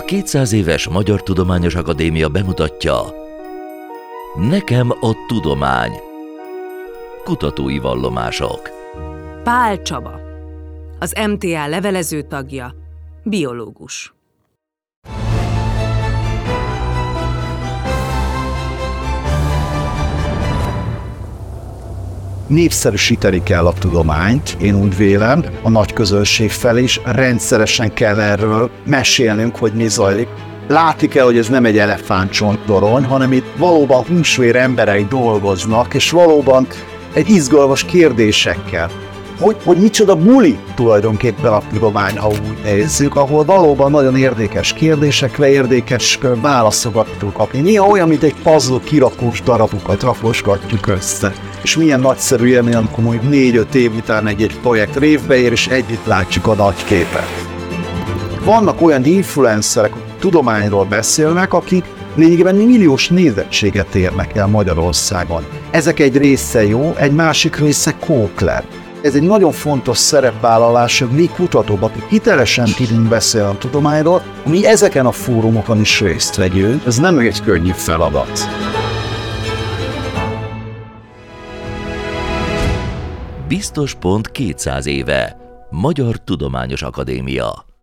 200 éves Magyar Tudományos Akadémia bemutatja Nekem a tudomány. Kutatói vallomások. Pál Csaba, az MTA levelező tagja, biológus. Népszerűsíteni kell a tudományt, én úgy vélem, a nagy közönség felé is rendszeresen kell erről mesélnünk, hogy mi zajlik. Látni kell, hogy ez nem egy elefántcsonttorony, hanem itt valóban húsvér emberek dolgoznak, és valóban egy izgalmas kérdésekkel. Hogy micsoda buli tulajdonképpen a tudomány, ha úgy nézzük, ahol valóban nagyon érdekes kérdésekre érdekes válaszokat tudunk kapni. Néha olyan, mint egy puzzle kirakós darabokat rakosgatjuk össze. És milyen nagyszerű élmény, amikor mondjuk 4-5 év után egy projekt révbe ér, és együtt látjuk a nagy képet. Vannak olyan influencerek, akik tudományról beszélnek, akik lényegében milliós nézettséget érnek el Magyarországon. Ezek egy része jó, egy másik része kókler. Ez egy nagyon fontos szerepvállalás, hogy mi kutatók, akik hitelesen tudunk beszélni a tudományról, mi ezeken a fórumokon is részt vegyünk. Ez nem egy könnyű feladat. Biztos pont 200 éve. Magyar Tudományos Akadémia.